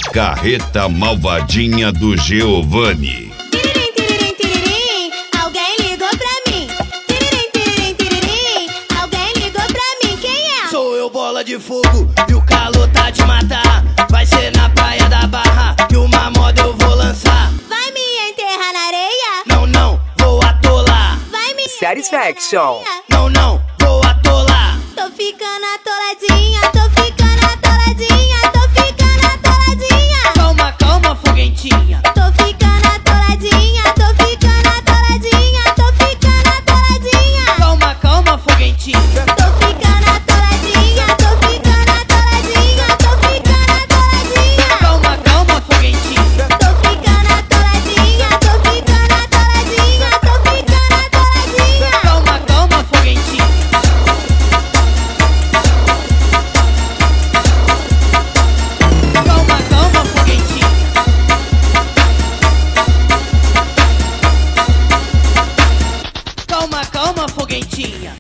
Carreta Malvadinha do Giovanni. Tiririm, tiririm, tiririm, alguém ligou pra mim. Tiririm, tiririm, tiririm, alguém ligou pra mim. Quem é? Sou eu, bola de fogo, e o calor tá de matar. Vai ser na praia da Barra, que uma moda eu vou lançar. Vai me enterrar na areia? Não, não, vou atolar. Vai me Satisfaction. enterrar na areia? Não, não,